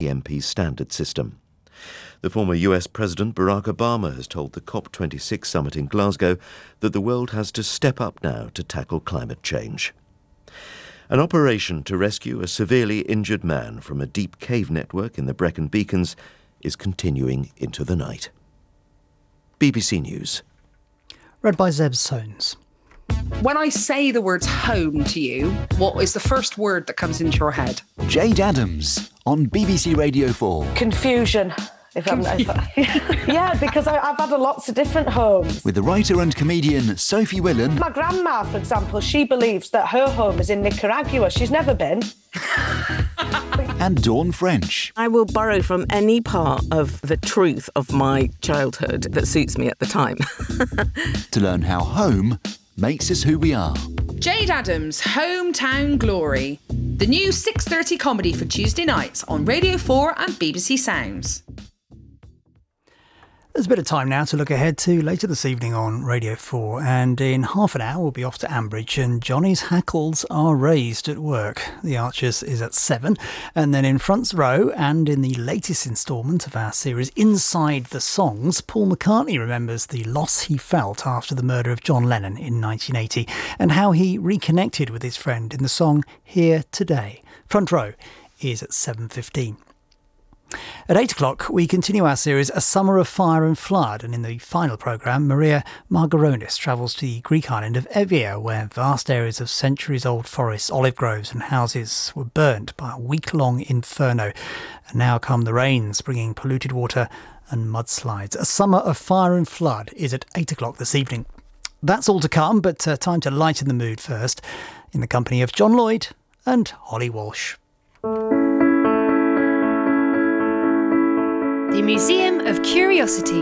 MP standard system. The former US President Barack Obama has told the COP26 summit in Glasgow that the world has to step up now to tackle climate change. An operation to rescue a severely injured man from a deep cave network in the Brecon Beacons is continuing into the night. BBC News. Read by Zeb Soanes. When I say the words home to you, what is the first word that comes into your head? Jade Adams on BBC Radio 4. Confusion. Yeah, because I've had lots of different homes. With the writer and comedian Sophie Willan. My grandma, for example, she believes that her home is in Nicaragua. She's never been. And Dawn French. I will borrow from any part of the truth of my childhood that suits me at the time. To learn how home makes us who we are. Jade Adams' Hometown Glory. The new 6:30 comedy for Tuesday nights on Radio 4 and BBC Sounds. There's a bit of time now to look ahead to later this evening on Radio 4, and in half an hour we'll be off to Ambridge and Johnny's hackles are raised at work. The Archers is at 7, and then in Front Row and in the latest instalment of our series Inside the Songs, Paul McCartney remembers the loss he felt after the murder of John Lennon in 1980 and how he reconnected with his friend in the song Here Today. Front Row is at 7:15. At 8 o'clock, we continue our series A Summer of Fire and Flood, and in the final programme, Maria Margaronis travels to the Greek island of Evia, where vast areas of centuries-old forests, olive groves and houses were burnt by a week-long inferno. And now come the rains, bringing polluted water and mudslides. A Summer of Fire and Flood is at 8 o'clock this evening. That's all to come, but time to lighten the mood first, in the company of John Lloyd and Holly Walsh. The Museum of Curiosity.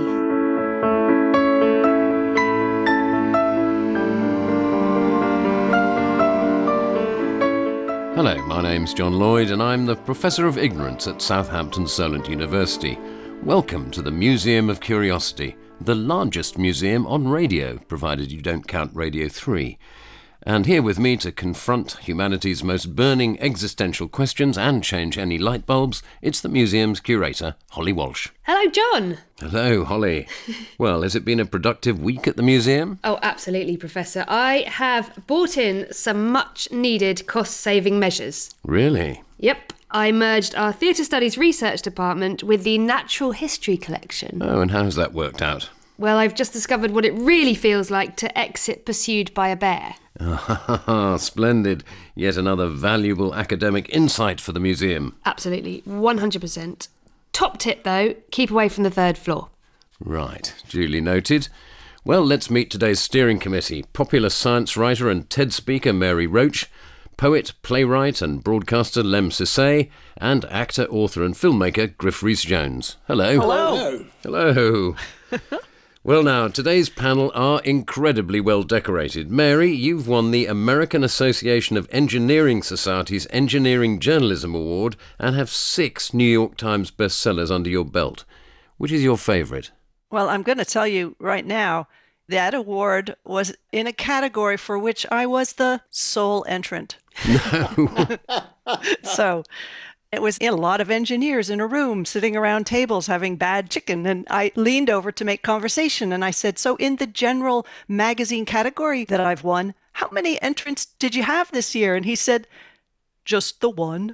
Hello, my name's John Lloyd and I'm the Professor of Ignorance at Southampton Solent University. Welcome to the Museum of Curiosity, the largest museum on radio, provided you don't count Radio 3. And here with me to confront humanity's most burning existential questions and change any light bulbs, it's the museum's curator, Holly Walsh. Hello, John. Hello, Holly. Well, has it been a productive week at the museum? Oh, absolutely, Professor. I have brought in some much-needed cost-saving measures. Really? Yep. I merged our Theatre Studies Research Department with the Natural History Collection. Oh, and how's that worked out? Well, I've just discovered what it really feels like to exit pursued by a bear. Splendid. Yet another valuable academic insight for the museum. Absolutely, 100%. Top tip, though, keep away from the third floor. Right, duly noted. Well, let's meet today's steering committee. Popular science writer and TED speaker Mary Roach, poet, playwright and broadcaster Lem Sissay, and actor, author and filmmaker Griff Rhys-Jones. Hello. Hello. Hello. Well now, today's panel are incredibly well decorated. Mary, you've won the American Association of Engineering Society's Engineering Journalism Award and have 6 New York Times bestsellers under your belt. Which is your favourite? Well, I'm going to tell you right now, that award was in a category for which I was the sole entrant. No. So it was a lot of engineers in a room sitting around tables having bad chicken. And I leaned over to make conversation and I said, so in the general magazine category that I've won, how many entrants did you have this year? And he said, just the one.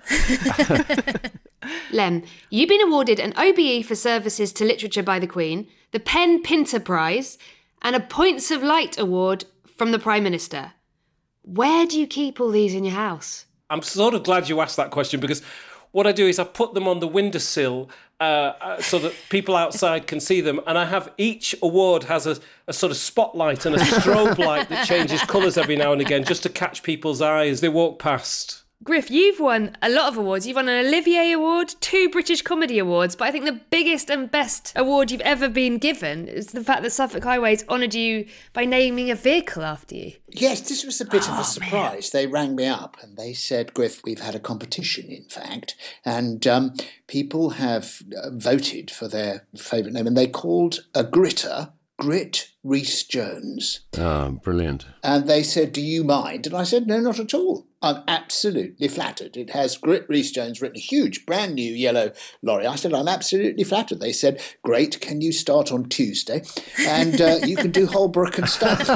Lem, you've been awarded an OBE for services to literature by the Queen, the Penn Pinter Prize, and a Points of Light Award from the Prime Minister. Where do you keep all these in your house? I'm sort of glad you asked that question because what I do is I put them on the windowsill so that people outside can see them. And I have each award has a sort of spotlight and a strobe light that changes colours every now and again just to catch people's eye as they walk past. Griff, you've won a lot of awards. You've won an Olivier Award, 2 British Comedy Awards, but I think the biggest and best award you've ever been given is the fact that Suffolk Highways honoured you by naming a vehicle after you. Yes, this was a bit of a surprise. Man. They rang me up and they said, Griff, we've had a competition, in fact, and people have voted for their favourite name, and they called a gritter Grit Rhys-Jones. Ah, brilliant. And they said, do you mind? And I said, no, not at all. I'm absolutely flattered. It has Grit Rhys-Jones written a huge brand new yellow lorry. I said, I'm absolutely flattered. They said, great, can you start on Tuesday? And you can do Holbrook and stuff.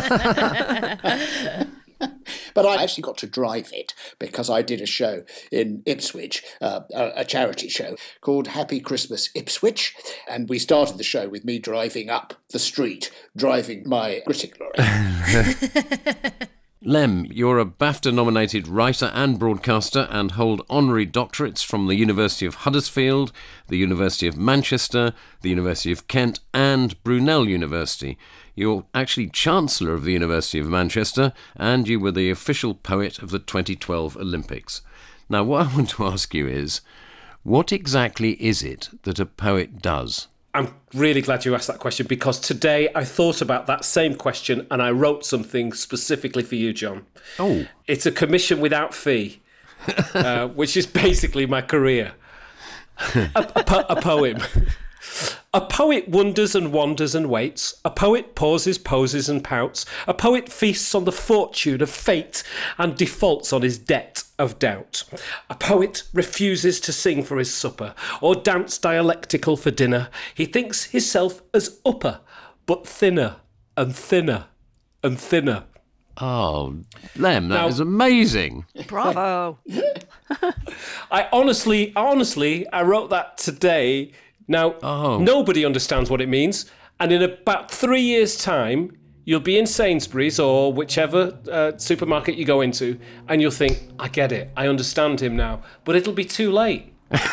But I actually got to drive it because I did a show in Ipswich, a charity show called Happy Christmas Ipswich. And we started the show with me driving up the street, driving my Gritting lorry. Lem, you're a BAFTA-nominated writer and broadcaster and hold honorary doctorates from the University of Huddersfield, the University of Manchester, the University of Kent and Brunel University. You're actually Chancellor of the University of Manchester and you were the official poet of the 2012 Olympics. Now, what I want to ask you is, what exactly is it that a poet does? I'm really glad you asked that question because today I thought about that same question and I wrote something specifically for you, John. Oh. It's a commission without fee, which is basically my career. A poem. A poet wonders and wanders and waits. A poet pauses, poses and pouts. A poet feasts on the fortune of fate and defaults on his debt of doubt. A poet refuses to sing for his supper or dance dialectical for dinner. He thinks himself as upper, but thinner and thinner and thinner. Oh, Lem, that is amazing. Bravo. I honestly, I wrote that today. Now, nobody understands what it means. And in about 3 years' time, you'll be in Sainsbury's or whichever supermarket you go into, and you'll think, I get it. I understand him now. But it'll be too late.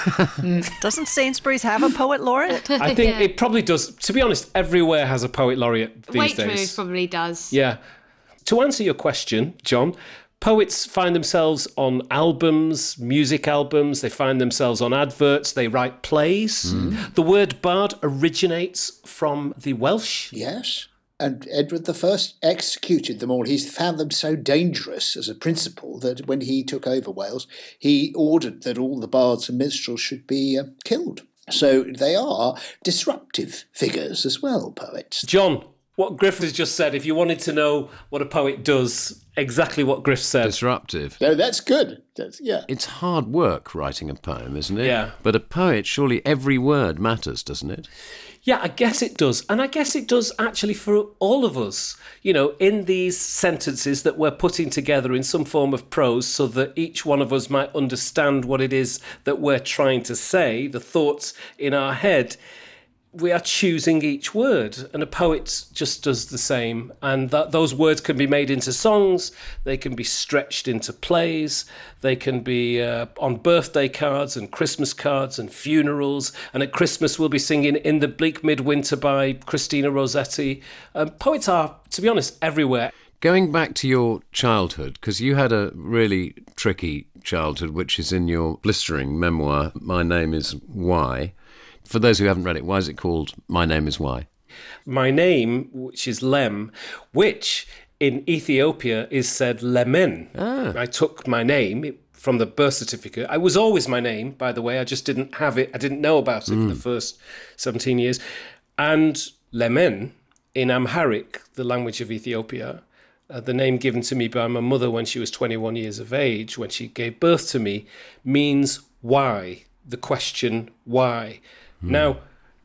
Doesn't Sainsbury's have a poet laureate? I think it probably does. To be honest, everywhere has a poet laureate these days. Waitrose probably does. Yeah. To answer your question, John, poets find themselves on albums, music albums. They find themselves on adverts. They write plays. The word bard originates from the Welsh. Yes. And Edward I executed them all. He's found them so dangerous as a principle that when he took over Wales, he ordered that all the bards and minstrels should be killed. So they are disruptive figures as well, poets. John, what Griff has just said, if you wanted to know what a poet does, exactly what Griff said. Disruptive. No, that's good. It's hard work writing a poem, isn't it? Yeah. But a poet, surely every word matters, doesn't it? Yeah, I guess it does. And I guess it does actually for all of us, you know, in these sentences that we're putting together in some form of prose so that each one of us might understand what it is that we're trying to say, the thoughts in our head. We are choosing each word, and a poet just does the same. And those words can be made into songs, they can be stretched into plays, they can be on birthday cards and Christmas cards and funerals. And at Christmas, we'll be singing In the Bleak Midwinter by Christina Rossetti. Poets are, to be honest, everywhere. Going back to your childhood, because you had a really tricky childhood, which is in your blistering memoir, My Name is Why. For those who haven't read it, why is it called My Name is Why? My name, which is Lem, which in Ethiopia is said Lemen. I took my name from the birth certificate. It was always my name, by the way. I just didn't have it. I didn't know about it for the first 17 years. And Lemen, in Amharic, the language of Ethiopia, the name given to me by my mother when she was 21 years of age, when she gave birth to me, means why, the question why. Now,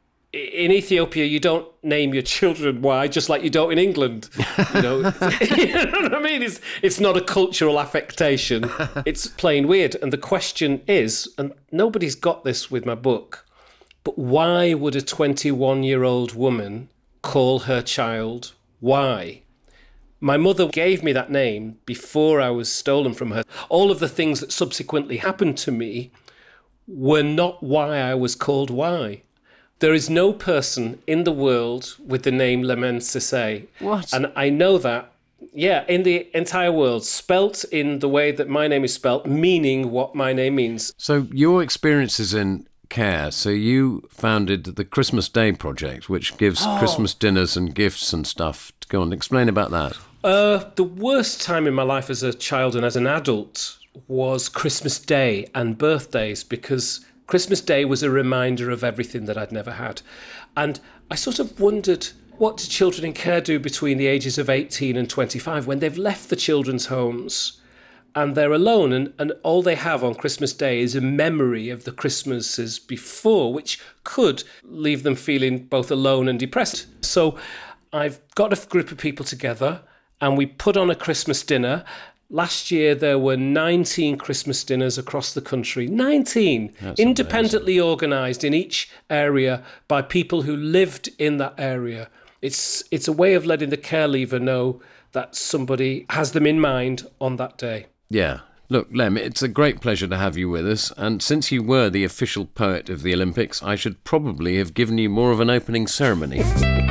in Ethiopia, you don't name your children why, just like you don't in England. You know, you know what I mean? It's not a cultural affectation. It's plain weird. And the question is, and nobody's got this with my book, but why would a 21-year-old woman call her child why? My mother gave me that name before I was stolen from her. All of the things that subsequently happened to me were not why I was called why. There is no person in the world with the name Lemen Sesay. What? And I know that, yeah, in the entire world, spelt in the way that my name is spelt, meaning what my name means. So your experiences in care, so you founded the Christmas Day Project, which gives Christmas dinners and gifts and stuff. Go on, explain about that. The worst time in my life as a child and as an adult was Christmas Day and birthdays, because Christmas Day was a reminder of everything that I'd never had. And I sort of wondered, what do children in care do between the ages of 18 and 25 when they've left the children's homes and they're alone, and all they have on Christmas Day is a memory of the Christmases before, which could leave them feeling both alone and depressed. So I've got a group of people together and we put on a Christmas dinner. Last year there were 19 Christmas dinners across the country. 19! That's independently organised in each area by people who lived in that area. It's a way of letting the care leaver know that somebody has them in mind on that day. Yeah. Look, Lem, it's a great pleasure to have you with us, and since you were the official poet of the Olympics, I should probably have given you more of an opening ceremony.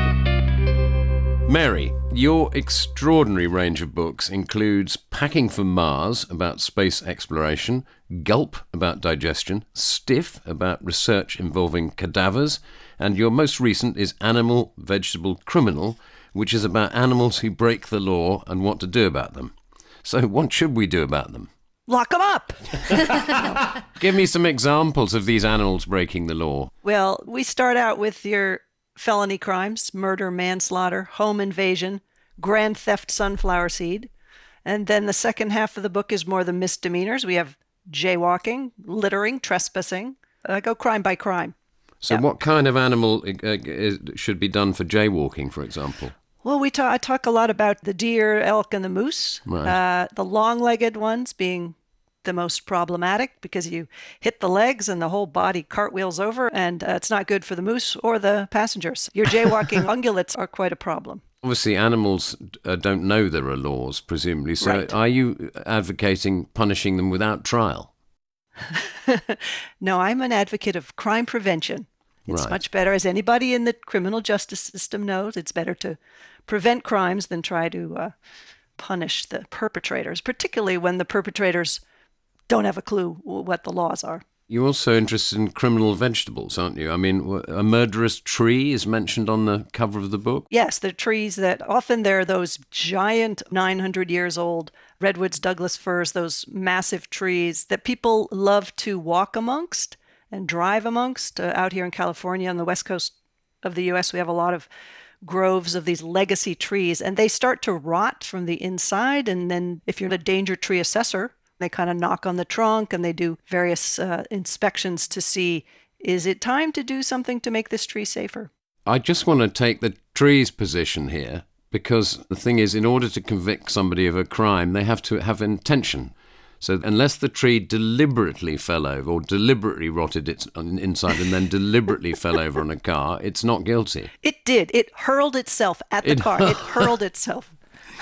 Mary, your extraordinary range of books includes Packing for Mars, about space exploration, Gulp, about digestion, Stiff, about research involving cadavers, and your most recent is Animal, Vegetable, Criminal, which is about animals who break the law and what to do about them. So what should we do about them? Lock them up! Give me some examples of these animals breaking the law. Well, we start out with your felony crimes, murder, manslaughter, home invasion, grand theft sunflower seed. And then the second half of the book is more the misdemeanors. We have jaywalking, littering, trespassing. Go crime by crime. So what kind of animal should be done for jaywalking, for example? Well, I talk a lot about the deer, elk, and the moose. Right. The long-legged ones being the most problematic because you hit the legs and the whole body cartwheels over, and it's not good for the moose or the passengers. Your jaywalking ungulates are quite a problem. Obviously, animals don't know there are laws, presumably. So Right. Are you advocating punishing them without trial? No, I'm an advocate of crime prevention. It's Right. much better, as anybody in the criminal justice system knows, it's better to prevent crimes than try to punish the perpetrators, particularly when the perpetrators don't have a clue what the laws are. You're also interested in criminal vegetables, aren't you? I mean, a murderous tree is mentioned on the cover of the book. Yes, the trees that often they're those giant 900 years old redwoods, Douglas firs, those massive trees that people love to walk amongst and drive amongst. Out here in California on the west coast of the U.S., we have a lot of groves of these legacy trees, and they start to rot from the inside. And then if you're a danger tree assessor, they kind of knock on the trunk and they do various inspections to see, is it time to do something to make this tree safer? I just want to take the tree's position here, because the thing is, in order to convict somebody of a crime, they have to have intention. So unless the tree deliberately fell over or deliberately rotted its inside and then deliberately fell over on a car, it's not guilty. It did. It hurled itself at the car. It hurled itself.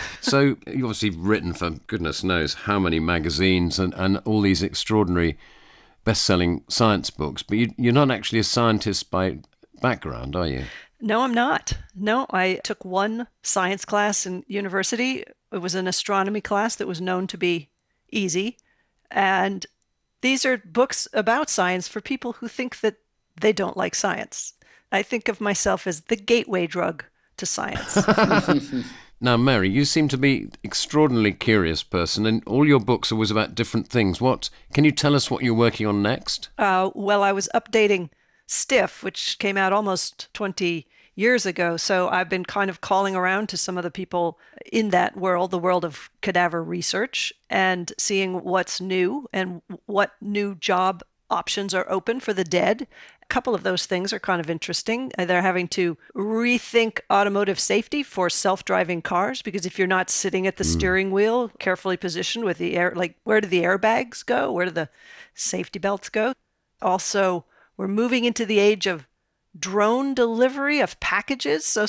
So you've obviously written for goodness knows how many magazines and all these extraordinary best-selling science books, but you're not actually a scientist by background, are you? No, I'm not. No, I took one science class in university. It was an astronomy class that was known to be easy. And these are books about science for people who think that they don't like science. I think of myself as the gateway drug to science. Now, Mary, you seem to be an extraordinarily curious person, and all your books are always about different things. Can you tell us what you're working on next? Well, I was updating Stiff, which came out almost 20 years ago. So I've been kind of calling around to some of the people in that world, the world of cadaver research, and seeing what's new and what new job options are open for the dead. A couple of those things are kind of interesting. They're having to rethink automotive safety for self-driving cars, because if you're not sitting at the steering wheel, carefully positioned with the air, like where do the airbags go? Where do the safety belts go? Also, we're moving into the age of drone delivery of packages. So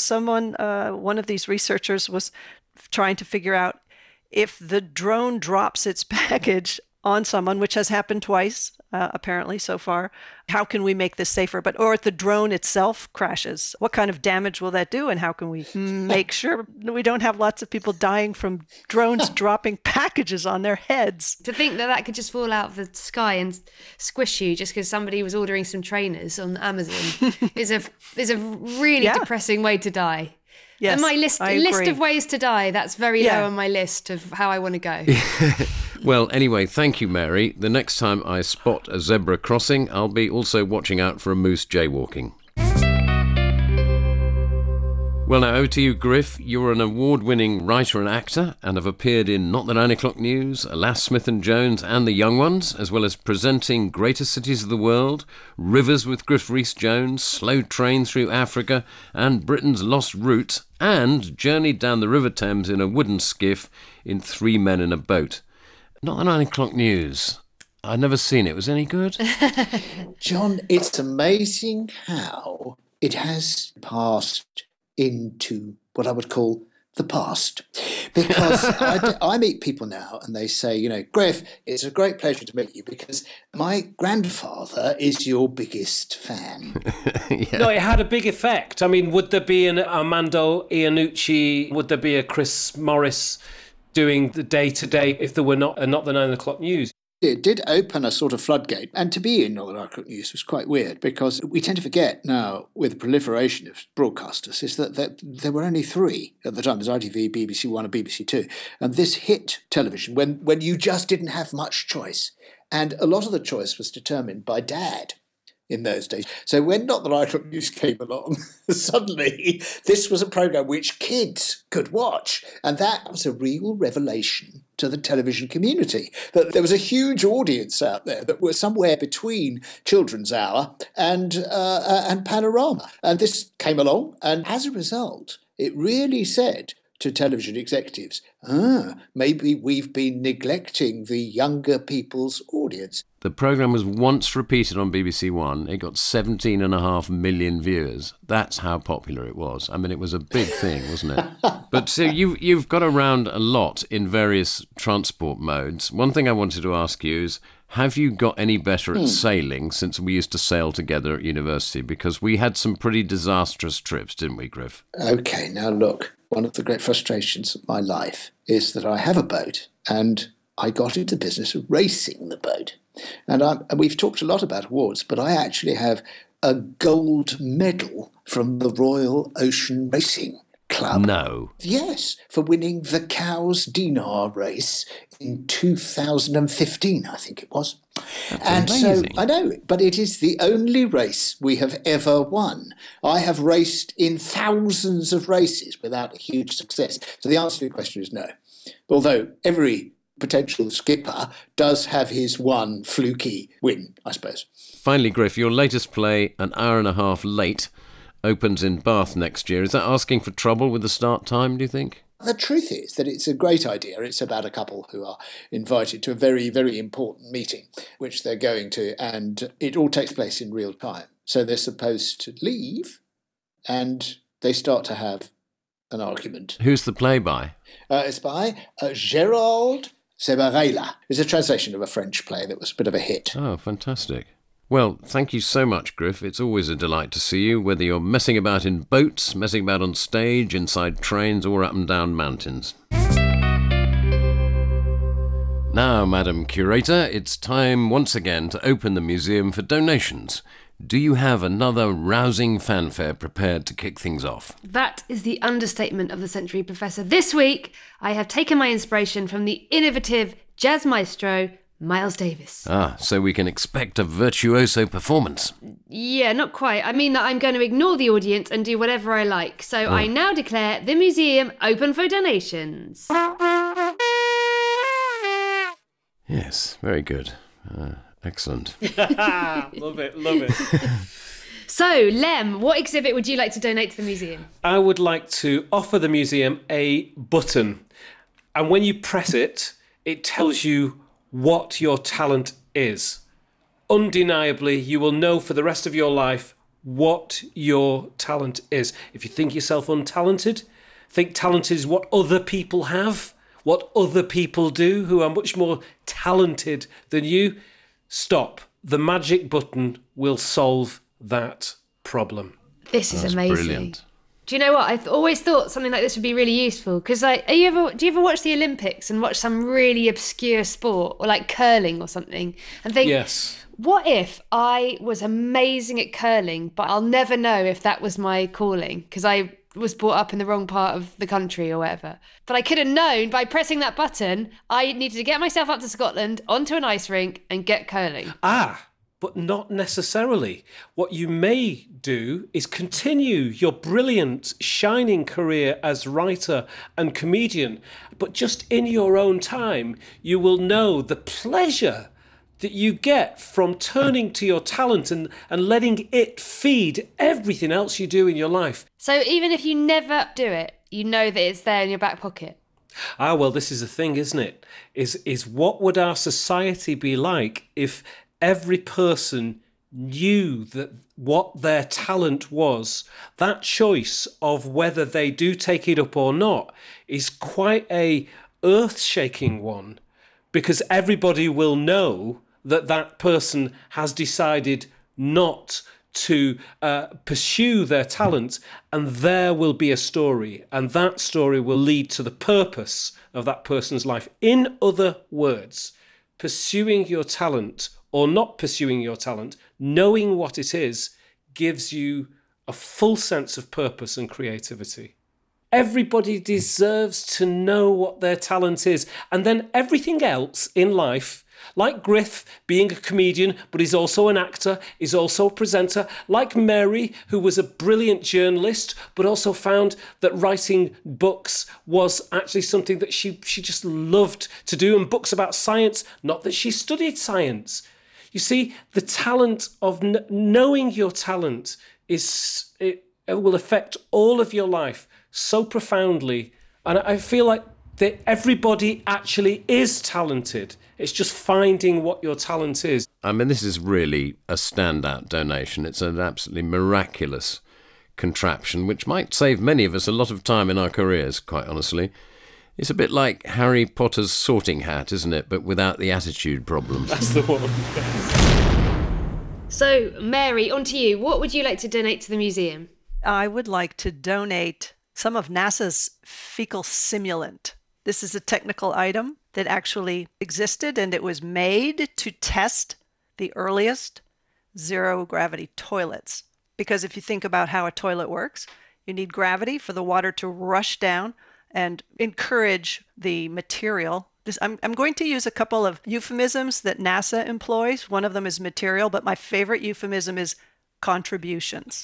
one of these researchers was trying to figure out if the drone drops its package on someone, which has happened twice, apparently so far, how can we make this safer? Or if the drone itself crashes, what kind of damage will that do? And how can we make sure we don't have lots of people dying from drones dropping packages on their heads? To think that could just fall out of the sky and squish you just because somebody was ordering some trainers on Amazon is a really depressing way to die. Yes, and my list of ways to die, that's very low on my list of how I want to go. Well, anyway, thank you, Mary. The next time I spot a zebra crossing, I'll be also watching out for a moose jaywalking. Well, now over to you, Griff. You're an award-winning writer and actor and have appeared in Not the 9 O'Clock News, Alas, Smith and Jones and The Young Ones, as well as presenting Greatest Cities of the World, Rivers with Griff Rhys-Jones, Slow Train Through Africa and Britain's Lost Route, and journeyed down the River Thames in a wooden skiff in Three Men in a Boat. Not the 9 O'Clock News. I'd never seen it. Was it any good? John, it's amazing how it has passed into what I would call the past. Because I meet people now and they say, you know, Griff, it's a great pleasure to meet you because my grandfather is your biggest fan. Yeah. No, it had a big effect. I mean, would there be an Armando Iannucci? Would there be a Chris Morris doing the day-to-day if there were not the 9 O'Clock News? It did open a sort of floodgate, and to be in Not the 9 O'Clock News was quite weird because we tend to forget now, with the proliferation of broadcasters, is that there were only three at the time. There's ITV, BBC One and BBC Two, and this hit television when you just didn't have much choice, and a lot of the choice was determined by Dad in those days. So when Not the 9 O'Clock News came along, suddenly this was a programme which kids could watch, and that was a real revelation to the television community, that there was a huge audience out there that were somewhere between Children's Hour and Panorama. And this came along, and as a result, it really said to television executives, maybe we've been neglecting the younger people's audience. The programme was once repeated on BBC One. It got 17.5 million viewers. That's how popular it was. I mean, it was a big thing, wasn't it? But so you've got around a lot in various transport modes. One thing I wanted to ask you is, have you got any better at sailing since we used to sail together at university? Because we had some pretty disastrous trips, didn't we, Griff? OK, now look, one of the great frustrations of my life is that I have a boat and I got into the business of racing the boat. And we've talked a lot about awards, but I actually have a gold medal from the Royal Ocean Racing Club. No. Yes, for winning the Cowes Dinar race in 2015, I think it was. That's amazing. So I know, but it is the only race we have ever won. I have raced in thousands of races without a huge success. So the answer to your question is no. Although every potential skipper does have his one fluky win, I suppose. Finally, Griff, your latest play, An Hour and a Half Late, opens in Bath next year. Is that asking for trouble with the start time, do you think? The truth is that it's a great idea. It's about a couple who are invited to a very, very important meeting, which they're going to, and it all takes place in real time. So they're supposed to leave, and they start to have an argument. Who's the play by? It's by Gérald Sebarela. It's a translation of a French play that was a bit of a hit. Oh, fantastic. Well, thank you so much, Griff. It's always a delight to see you, whether you're messing about in boats, messing about on stage, inside trains, or up and down mountains. Now, Madam Curator, it's time once again to open the museum for donations. Do you have another rousing fanfare prepared to kick things off? That is the understatement of the century, Professor. This week, I have taken my inspiration from the innovative jazz maestro, Miles Davis. Ah, so we can expect a virtuoso performance. Yeah, not quite. I mean that I'm going to ignore the audience and do whatever I like. So I now declare the museum open for donations. Yes, very good. Excellent. Love it. So, Lem, what exhibit would you like to donate to the museum? I would like to offer the museum a button. And when you press it, it tells you what your talent is. Undeniably, you will know for the rest of your life what your talent is. If you think yourself untalented, think talented is what other people have, what other people do who are much more talented than you. Stop. The magic button will solve that problem. This is That's amazing. Brilliant. Do you know what? I've always thought something like this would be really useful because, do you ever watch the Olympics and watch some really obscure sport or like curling or something and think, yes, what if I was amazing at curling, but I'll never know if that was my calling because I was brought up in the wrong part of the country or whatever. But I could have known by pressing that button, I needed to get myself up to Scotland onto an ice rink and get curling. Ah, but not necessarily. What you may do is continue your brilliant, shining career as writer and comedian, but just in your own time, you will know the pleasure that you get from turning to your talent and letting it feed everything else you do in your life. So even if you never do it, you know that it's there in your back pocket. Ah, well, this is the thing, isn't it? Is what would our society be like if every person knew that what their talent was? That choice of whether they do take it up or not is quite a earth-shaking one, because everybody will know that that person has decided not to pursue their talent, and there will be a story, and that story will lead to the purpose of that person's life. In other words, pursuing your talent or not pursuing your talent, knowing what it is, gives you a full sense of purpose and creativity. Everybody deserves to know what their talent is, and then everything else in life, like Griff being a comedian, but he's also an actor, he's also a presenter, like Mary, who was a brilliant journalist, but also found that writing books was actually something that she just loved to do, and books about science, not that she studied science. You see, the talent of knowing your talent it will affect all of your life so profoundly, and I feel like that everybody actually is talented. It's just finding what your talent is. I mean, this is really a standout donation. It's an absolutely miraculous contraption, which might save many of us a lot of time in our careers, quite honestly. It's a bit like Harry Potter's sorting hat, isn't it? But without the attitude problem. That's the one. So, Mary, on to you. What would you like to donate to the museum? I would like to donate some of NASA's fecal simulant. This is a technical item that actually existed, and it was made to test the earliest zero-gravity toilets. Because if you think about how a toilet works, you need gravity for the water to rush down and encourage the material. I'm going to use a couple of euphemisms that NASA employs. One of them is material, but my favorite euphemism is contributions.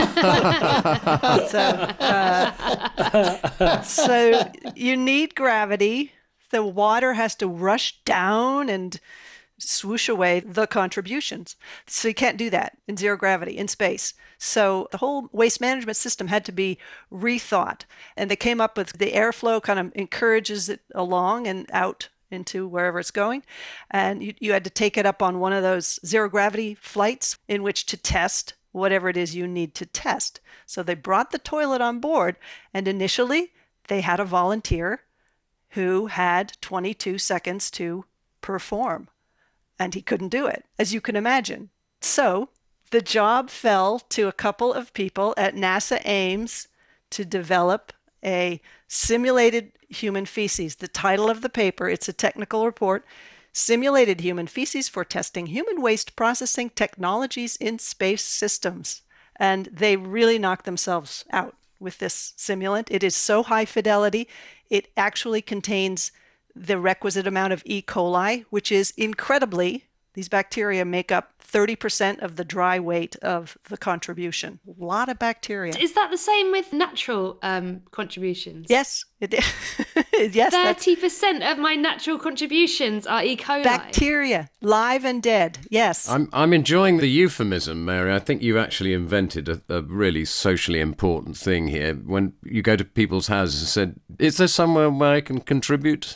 So you need gravity. The water has to rush down and swoosh away the contributions. So you can't do that in zero gravity in space. So the whole waste management system had to be rethought. And they came up with the airflow kind of encourages it along and out into wherever it's going. And you had to take it up on one of those zero gravity flights in which to test whatever it is you need to test. So they brought the toilet on board, and initially they had a volunteer who had 22 seconds to perform, and he couldn't do it, as you can imagine. So the job fell to a couple of people at NASA Ames to develop a simulated human feces. The title of the paper, it's a technical report, Simulated Human Feces for Testing Human Waste Processing Technologies in Space Systems. And they really knocked themselves out with this simulant. It is so high fidelity, it actually contains the requisite amount of E. coli, which is incredibly, these bacteria make up 30% of the dry weight of the contribution. A lot of bacteria. Is that the same with natural contributions? Yes. Yes. 30% of my natural contributions are E. coli. Bacteria, live and dead. Yes. I'm enjoying the euphemism, Mary. I think you've actually invented a really socially important thing here. When you go to people's houses and said, is there somewhere where I can contribute?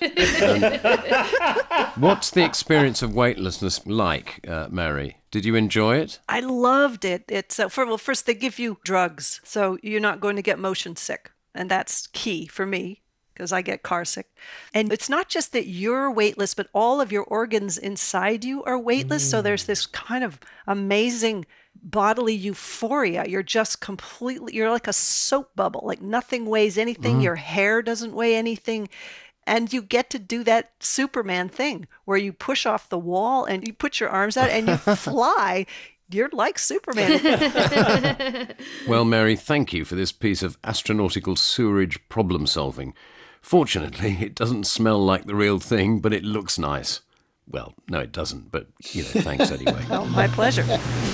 What's the experience of weightlessness like, Mary? Did you enjoy it? I loved it. It's first they give you drugs, so you're not going to get motion sick. And that's key for me, because I get car sick. And it's not just that you're weightless, but all of your organs inside you are weightless. So there's this kind of amazing bodily euphoria. You're just you're like a soap bubble, like nothing weighs anything. Your hair doesn't weigh anything. And you get to do that Superman thing where you push off the wall and you put your arms out and you fly. You're like Superman. Well, Mary, thank you for this piece of astronautical sewerage problem solving. Fortunately, it doesn't smell like the real thing, but it looks nice. Well, no, it doesn't, but, thanks anyway. Oh, my pleasure.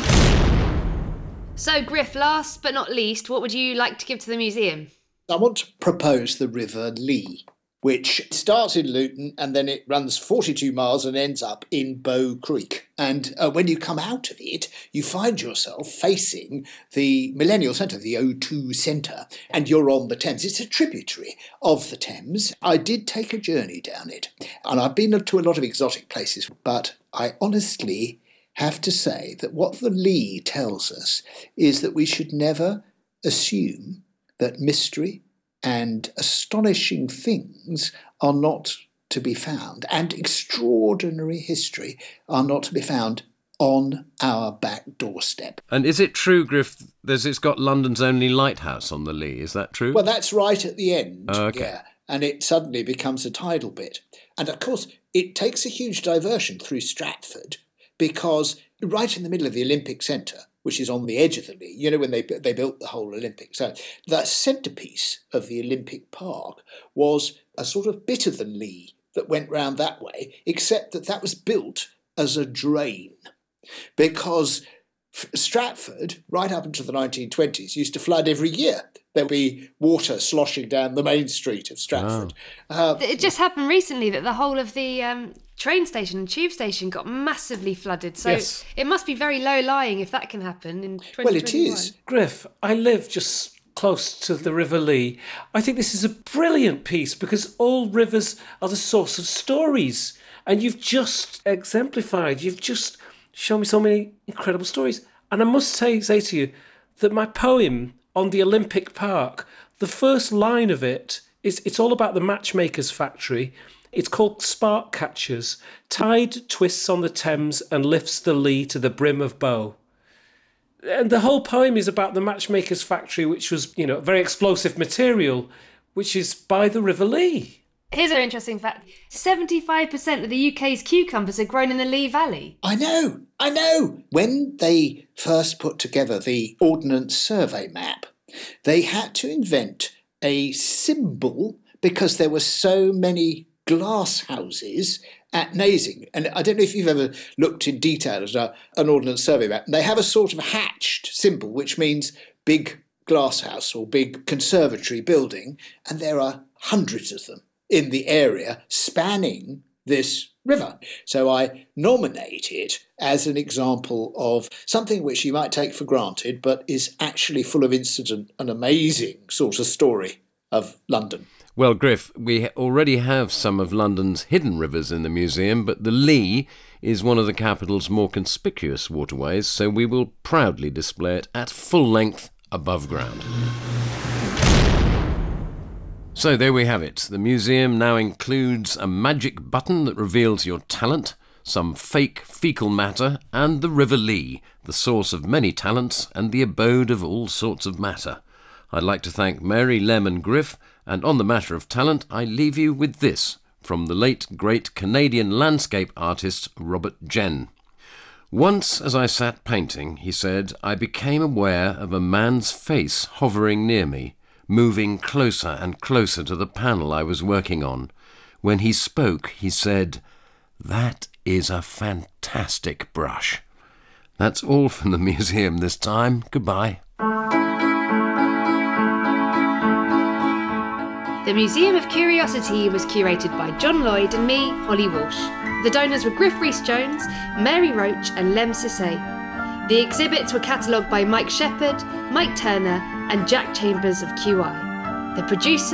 So, Griff, last but not least, what would you like to give to the museum? I want to propose the River Lee, which starts in Luton and then it runs 42 miles and ends up in Bow Creek. And when you come out of it, you find yourself facing the Millennial Centre, the O2 Centre, and you're on the Thames. It's a tributary of the Thames. I did take a journey down it, and I've been to a lot of exotic places, but I honestly have to say that what the Lee tells us is that we should never assume that mystery and astonishing things are not to be found, and extraordinary history are not to be found on our back doorstep. And is it true, Griff, it's got London's only lighthouse on the Lee? Is that true? Well, that's right at the end. Oh, okay. Yeah. And it suddenly becomes a tidal bit. And of course, it takes a huge diversion through Stratford, because right in the middle of the Olympic Centre, which is on the edge of the Lee, when they built the whole Olympic. So the centrepiece of the Olympic Park was a sort of bit of the Lee that went round that way, except that was built as a drain, because Stratford, right up into the 1920s, used to flood every year. There'd be water sloshing down the main street of Stratford. Oh. It just happened recently that the whole of the train station and tube station got massively flooded. So yes. It must be very low-lying if that can happen in 2021. Well, it is. Griff, I live just close to the River Lee. I think this is a brilliant piece because all rivers are the source of stories. And you've just exemplified, you've just shown me so many incredible stories. And I must say to you that my poem on the Olympic Park, the first line of it's all about the matchmaker's factory. It's called Spark Catchers. Tide twists on the Thames and lifts the Lee to the brim of Bow. And the whole poem is about the matchmaker's factory, which was, very explosive material, which is by the River Lee. Here's an interesting fact. 75% of the UK's cucumbers are grown in the Lee Valley. I know. When they first put together the Ordnance Survey map, they had to invent a symbol because there were so many glass houses at Nazing. And I don't know if you've ever looked in detail at an Ordnance Survey map. They have a sort of hatched symbol, which means big glass house or big conservatory building, and there are hundreds of them in the area spanning this river. So I nominate it as an example of something which you might take for granted, but is actually full of incident, an amazing sort of story of London. Well, Griff, we already have some of London's hidden rivers in the museum, but the Lee is one of the capital's more conspicuous waterways, so we will proudly display it at full length above ground. So there we have it. The museum now includes a magic button that reveals your talent, some fake fecal matter, and the River Lee, the source of many talents and the abode of all sorts of matter. I'd like to thank Mary, Lem and Griff, and on the matter of talent, I leave you with this from the late great Canadian landscape artist Robert Jen. Once as I sat painting, he said, I became aware of a man's face hovering near me, moving closer and closer to the panel I was working on. When he spoke, he said, "That is a fantastic brush." That's all from the museum this time. Goodbye. The Museum of Curiosity was curated by John Lloyd and me, Holly Walsh. The donors were Griff Rhys-Jones, Mary Roach and Lem Sissay. The exhibits were catalogued by Mike Shepherd, Mike Turner and Jack Chambers of QI. The producer